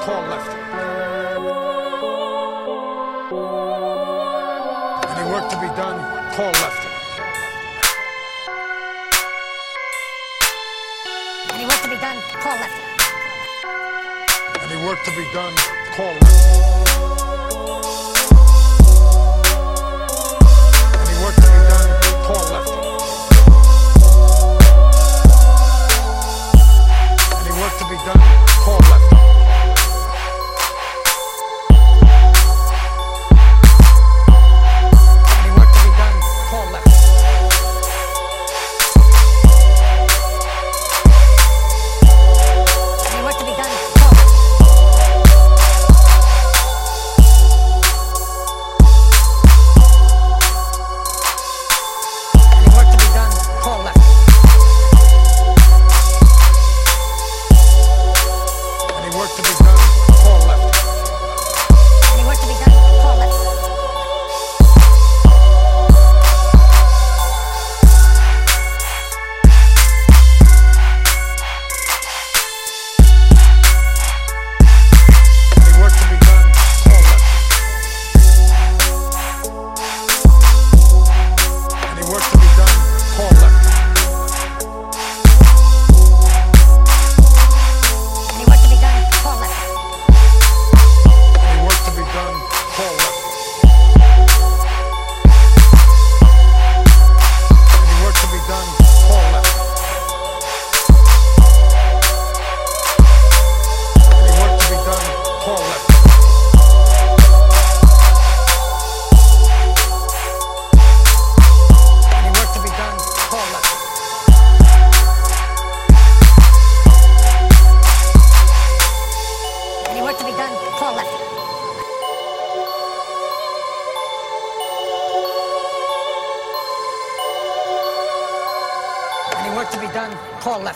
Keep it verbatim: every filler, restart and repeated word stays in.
call left. Any work to be done, call left. Any work to be done, call left. Any work to be done, call left. Any work to be done, call left. Any work to be done, call left. Any work to be done, call left. Any work to be done, call left. Any work to be done, call left. Any work to be done, call left. Any work to be done, call left. Any work to be done, call left. Any work to be done, call left. Any work to be done, call left. Any work to be done, call left. Any work to be done, call left. Any work to be done, call left. Any work to be done, call left. Any work to be done, call left. Any work to be done, call left.